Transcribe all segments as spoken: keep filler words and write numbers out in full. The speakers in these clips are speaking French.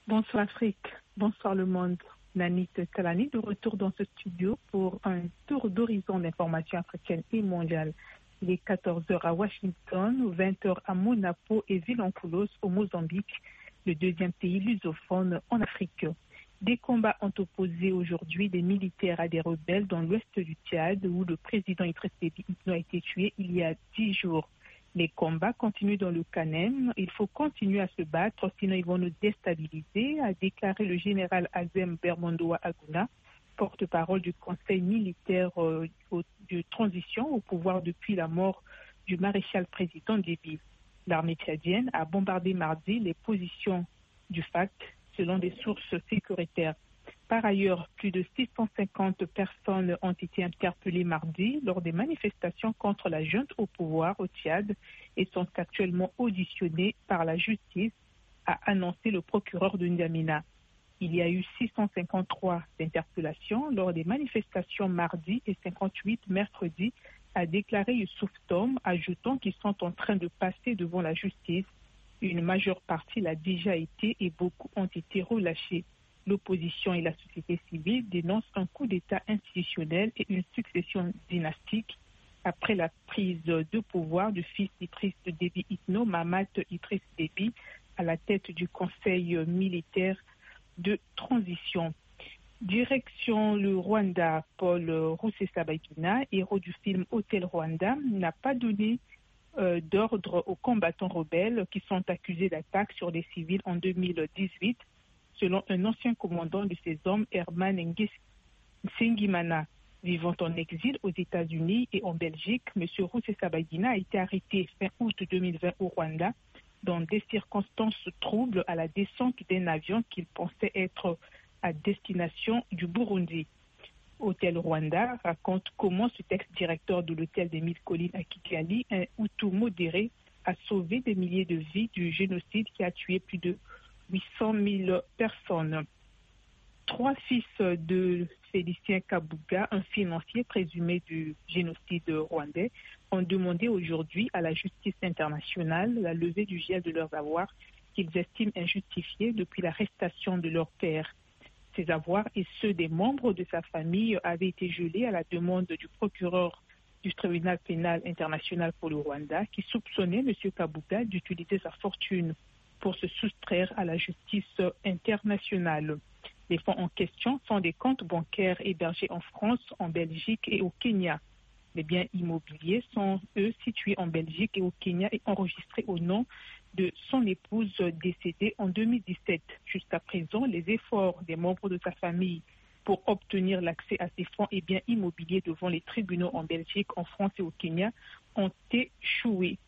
Bonsoir Afrique, bonsoir le monde. Nanit Talani de retour dans ce studio pour un tour d'horizon d'informations africaines et mondiales. Il est quatorze heures à Washington, vingt heures à Monaco et Vilanculos au Mozambique, le deuxième pays lusophone en Afrique. Des combats ont opposé aujourd'hui des militaires à des rebelles dans l'ouest du Tchad où le président Idriss Déby Itno a été tué il y a dix jours. Les combats continuent dans le Kanem. Il faut continuer à se battre, sinon ils vont nous déstabiliser, a déclaré le général Azem Bermondoa Aguna, porte-parole du Conseil militaire euh, de transition au pouvoir depuis la mort du maréchal président Déby. L'armée tchadienne a bombardé mardi les positions du F A C, selon des sources sécuritaires. Par ailleurs, plus de six cent cinquante personnes ont été interpellées mardi lors des manifestations contre la junte au pouvoir au Tchad et sont actuellement auditionnées par la justice, a annoncé le procureur de N'Djamena. Il y a eu six cent cinquante-trois interpellations lors des manifestations mardi et cinquante-huit mercredi, a déclaré Youssouf Tom, ajoutant qu'ils sont en train de passer devant la justice. Une majeure partie l'a déjà été et beaucoup ont été relâchés. L'opposition et la société civile dénoncent un coup d'État institutionnel et une succession dynastique après la prise de pouvoir du fils d'Idriss Déby Itno, Mahamat Idriss Déby, à la tête du Conseil militaire de transition. Direction le Rwanda, Paul Rusesabagina, héros du film Hôtel Rwanda, n'a pas donné euh, d'ordre aux combattants rebelles qui sont accusés d'attaques sur des civils en deux mille dix-huit. Selon un ancien commandant de ces hommes, Herman Nsengimana, vivant en exil aux États-Unis et en Belgique, M. Rusesabagina a été arrêté fin août deux mille vingt au Rwanda dans des circonstances troubles à la descente d'un avion qu'il pensait être à destination du Burundi. Hôtel Rwanda raconte comment ce ex-directeur de l'hôtel des Mille Collines à Kigali, un Hutu modéré, a sauvé des milliers de vies du génocide qui a tué plus de huit cent mille personnes. Trois fils de Félicien Kabuga, un financier présumé du génocide rwandais, ont demandé aujourd'hui à la justice internationale la levée du gel de leurs avoirs qu'ils estiment injustifiés depuis l'arrestation de leur père. Ces avoirs et ceux des membres de sa famille avaient été gelés à la demande du procureur du tribunal pénal international pour le Rwanda qui soupçonnait M. Kabuga d'utiliser sa fortune pour se soustraire à la justice internationale. Les fonds en question sont des comptes bancaires hébergés en France, en Belgique et au Kenya. Les biens immobiliers sont, eux, situés en Belgique et au Kenya et enregistrés au nom de son épouse décédée en deux mille dix-sept. Jusqu'à présent, les efforts des membres de sa famille pour obtenir l'accès à ces fonds et biens immobiliers devant les tribunaux en Belgique, en France et au Kenya ont échoué.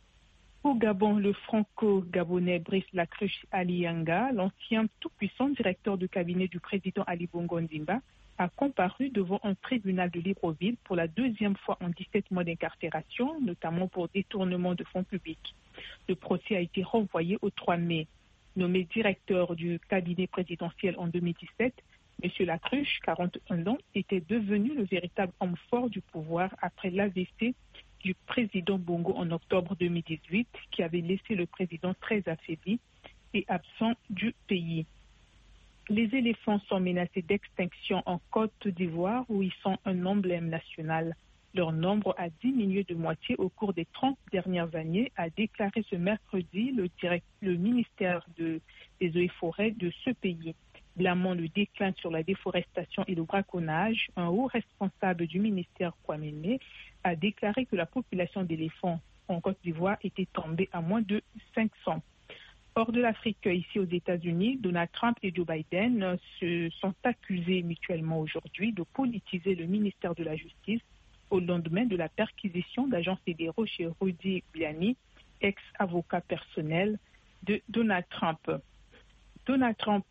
Au Gabon, le franco-gabonais Brice Lacruche Aliyanga, l'ancien tout-puissant directeur de cabinet du président Ali Bongo Ondimba, a comparu devant un tribunal de Libreville pour la deuxième fois en dix-sept mois d'incarcération, notamment pour détournement de fonds publics. Le procès a été renvoyé au trois mai. Nommé directeur du cabinet présidentiel en deux mille dix-sept, M. Lacruche, quarante et un ans, était devenu le véritable homme fort du pouvoir après l'A V C du président Bongo en octobre deux mille dix-huit, qui avait laissé le président très affaibli et absent du pays. Les éléphants sont menacés d'extinction en Côte d'Ivoire où ils sont un emblème national. Leur nombre a diminué de moitié au cours des trente dernières années, a déclaré ce mercredi le, direct, le ministère de, des Eaux et Forêts de ce pays. Blâmant le déclin sur la déforestation et le braconnage, un haut responsable du ministère Kwame Mé a déclaré que la population d'éléphants en Côte d'Ivoire était tombée à moins de cinq cents. Hors de l'Afrique, ici aux États-Unis, Donald Trump et Joe Biden se sont accusés mutuellement aujourd'hui de politiser le ministère de la Justice au lendemain de la perquisition d'agents fédéraux chez Rudy Giuliani, ex-avocat personnel de Donald Trump. Donald Trump,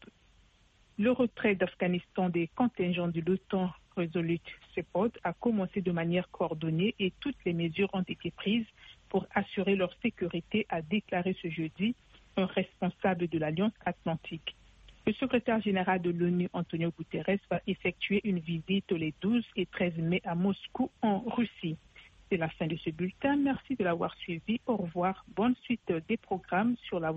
le retrait d'Afghanistan des contingents de l'OTAN Resolute Support a commencé de manière coordonnée et toutes les mesures ont été prises pour assurer leur sécurité, a déclaré ce jeudi un responsable de l'Alliance Atlantique. Le secrétaire général de l'ONU, Antonio Guterres, va effectuer une visite les douze et treize mai à Moscou, en Russie. C'est la fin de ce bulletin. Merci de l'avoir suivi. Au revoir. Bonne suite des programmes sur la